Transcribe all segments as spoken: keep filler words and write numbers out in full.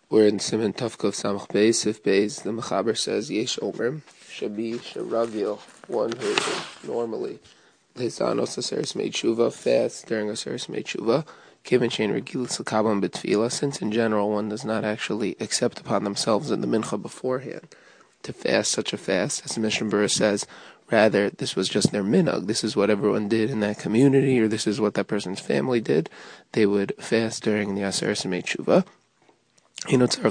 We're in Siman Tavkov Samach Beis. If Beis, the Mechaber says, Yesh Omer, Shabi, Sharavil, one who is normally Lezanos Aseres Mei Tshuva, fast during Aseres Mei Tshuva, Kivin Shein Regilas L'Kabam B'Tfila, since in general one does not actually accept upon themselves in the Mincha beforehand to fast such a fast, as the Mishnah Berurah says, rather this was just their minhag, this is what everyone did in that community, or this is what that person's family did, they would fast during the Aseres Mei Tshuva. Since there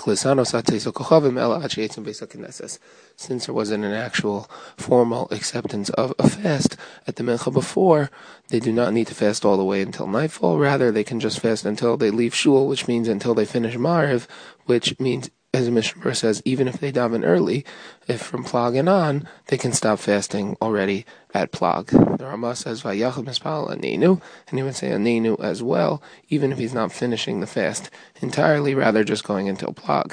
wasn't an actual formal acceptance of a fast at the Mincha before, they do not need to fast all the way until nightfall. Rather, they can just fast until they leave shul, which means until they finish Mariv, which means, as the Mishnah Berurah says, even if they daven early, if from Plag and on, they can stop fasting already at Plag. The Ramah says, Vayachad mispal anenu, and he would say anenu as well, even if he's not finishing the fast entirely, rather just going until Plag.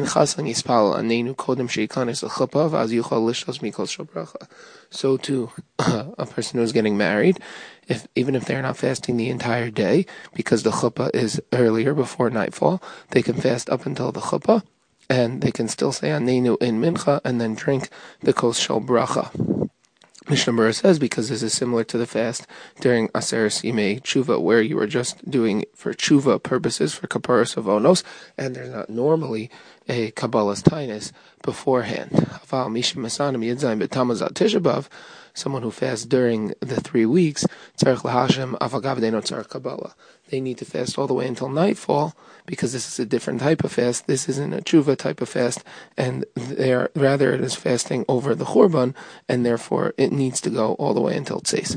So too, a person who's getting married, if even if they're not fasting the entire day, because the chuppah is earlier before nightfall, they can fast up until the chuppah, and they can still say anenu in mincha and then drink the kos shel bracha. Mishnah Berurah says, because this is similar to the fast during Aseres Yimei Tshuva, where you are just doing for Tshuva purposes, for kaparas avonos, and there's not normally a Kabbalah's tainus beforehand. Aval mishim masanim yedzayin b'tamazat Tisha B'Av, someone who fasts during the three weeks, tzarich lahashem avagav deino tzarich Kabbalah. They need to fast all the way until nightfall, because this is a different type of fast. This isn't a tshuva type of fast, and they're, rather it is fasting over the churban, and therefore it needs to go all the way until tzeis.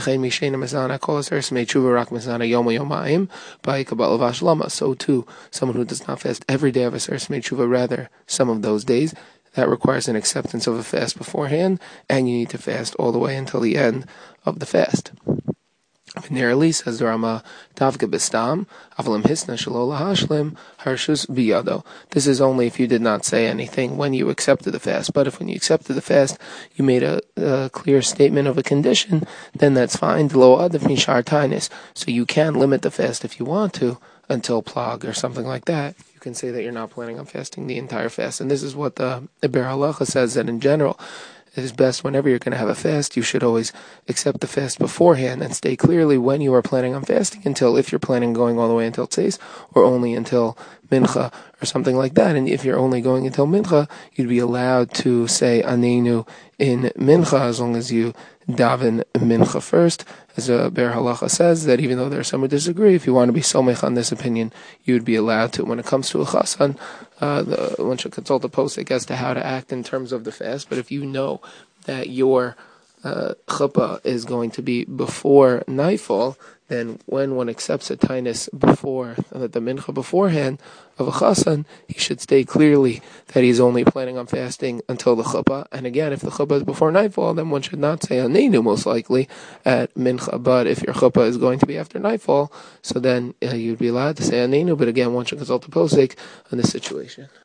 So too, someone who does not fast every day of Aseres Mei Tshuva, rather some of those days, that requires an acceptance of a fast beforehand, and you need to fast all the way until the end of the fast. Nearly, says the Rama, Davka Bistam, Avalim Hisna Shalola Hashlim, Harshus Biyado. This is only if you did not say anything when you accepted the fast. But if when you accepted the fast, you made a, a clear statement of a condition, then that's fine. Lo Adav Mishar Tainis. So you can limit the fast if you want to until Plag or something like that. You can say that you're not planning on fasting the entire fast. And this is what the Iber Halacha says, that in general, it is best whenever you're going to have a fast, you should always accept the fast beforehand and stay clearly when you are planning on fasting until, if you're planning on going all the way until tzeis, or only until mincha, or something like that. And if you're only going until mincha, you'd be allowed to say anenu in mincha as long as you daven mincha first. As a Ber Halacha says, that even though there are some who disagree, if you want to be somech on this opinion, you would be allowed to. When it comes to a chasan, uh, the, one should consult a posek as to how to act in terms of the fast. But if you know that your uh, chuppah is going to be before nightfall, then when one accepts a tainus before, uh, the mincha beforehand of a chasan, he should state clearly that he's only planning on fasting until the chuppah. And again, if the chuppah is before nightfall, then one should not say anenu most likely at mincha. But if your chuppah is going to be after nightfall, so then uh, you'd be allowed to say anenu. But again, one should consult the posek on this situation.